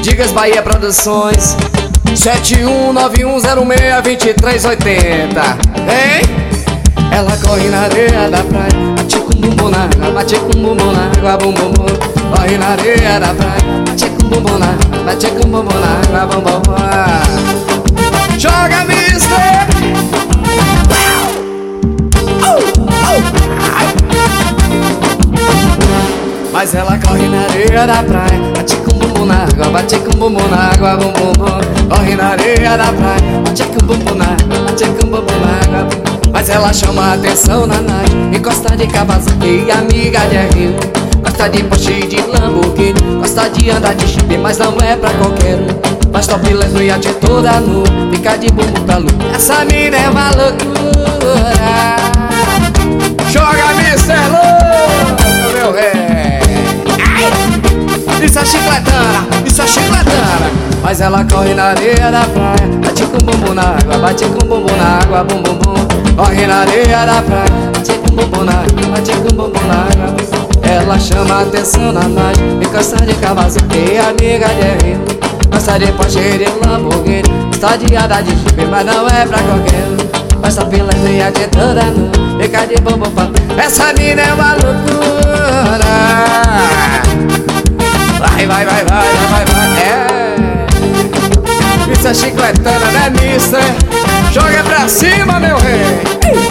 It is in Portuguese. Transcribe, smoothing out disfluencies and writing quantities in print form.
Digas Bahia Produções 7191062380. Hein? Ela corre na areia da praia, bate com bumbum na água, bate com bumbum na água, bum bum bum. Corre na areia da praia, bate com bumbum na água, bate com bumbum na água, bum bum bum. Joga, mister! Mas ela corre na areia da praia, bate com bumbum na água, bate com bumbum na água, bum bum bum. Corre na areia da praia, bate com bumbum na água, bate com bumbum na água. Mas ela chama a atenção na night, e gosta de Kawasaki e amiga de Rio. Gosta de Porsche e de Lamborghini, gosta de andar de Jeep, mas não é pra qualquer um. Faz topless no iate toda nu, fica de bumbum pra lua. Essa mina é uma loucura. Joga, Mr. Louco, meu rei. Isso é chicletana, isso é chicletana. Mas ela corre na areia da praia, bate com bumbum na água, bate com bumbum na água, bum bum bum. Corre na areia da praia, bate com bumbum na água, bate com bumbum na água. Ela chama a atenção na night, e gosta de Kawasaki, amiga de Rio. Gosta de Porsche e de Lamborghini, gosta de andar de Jeep, mas não é pra qualquer um. Faz sua pila e iate toda nu, fica de bumbum pra... Essa mina é uma loucura. Vai, vai, vai, vai, vai, vai, é. Isso é chicletana, né, mister? Joga pra cima, meu rei.